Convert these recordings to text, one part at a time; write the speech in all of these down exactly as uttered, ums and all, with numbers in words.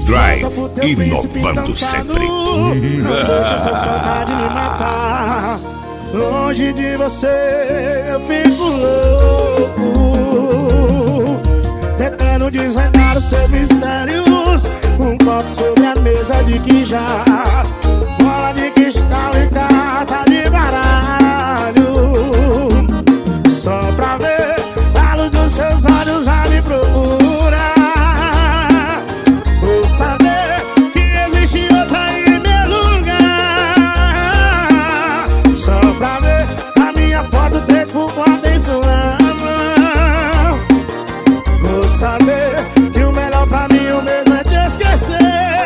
Pendrive, inovando sempre. Não deixa essa saudade me matar. Longe de você eu fico louco, tentando desvendar os seus mistérios. Um copo sobre a mesa de que já bola de cristal e carta de baralho, só pra ver a luz dos seus olhos a me procurar, por saber que existe outra em meu lugar, só pra ver a minha foto três por quatro em sua mão, por saber que o melhor pra mim o mesmo é te esquecer.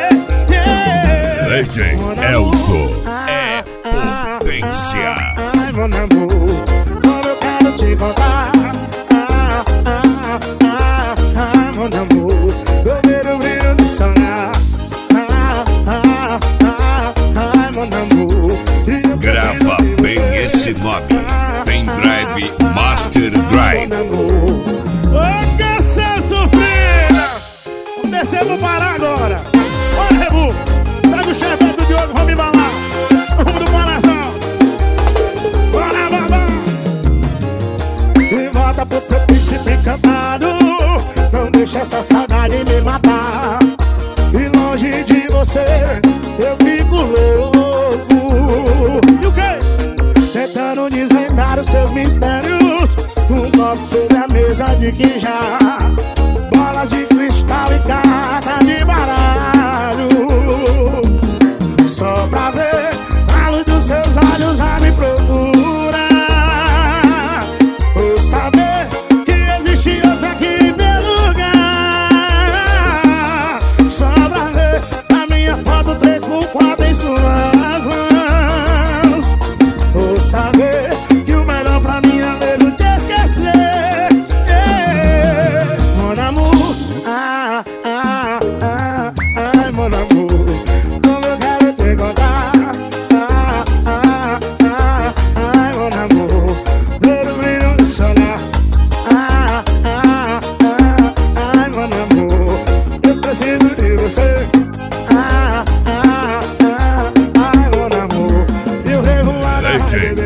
D J Elzo é potência. Ai, meu amor, como eu quero te contar. Ah, ah, ah, ah, meu amor, eu vejo o brilho do sonhar. Ah, ah, ah, ah, meu amor, grava bem esse nome: Pendrive Master Drive. Ô, que cê sofrida! Vamos descer pro Pará agora. Bora, Rebu, pega o chefão do Diogo, vamos embalar. Rumo do coração. Bora, babá. E volta pro teu príncipe encantado. Não deixa essa saudade me matar. E longe de você eu fico louco. E o quê? Tentando desvendar os seus mistérios. Um copo sobre a mesa de que já bolas de cristal e carta de baralho, só pra ver a luz dos seus olhos a me procurar, por saber que existe outra aqui em meu lugar, só pra ver a minha foto três por quatro em suas mãos, por saber que o melhor pra mim é mesmo te esquecer. Yeah. Mon amour, ah, ah, ah, ah, mon amour, como eu quero te contar. Ah, ah, ah, ah, mon amour, ver o brilho do solar. Ah, ah, ah, ah, mon amour, eu preciso de você. Ah, ah, ah, ah, mon amour, eu revo a D J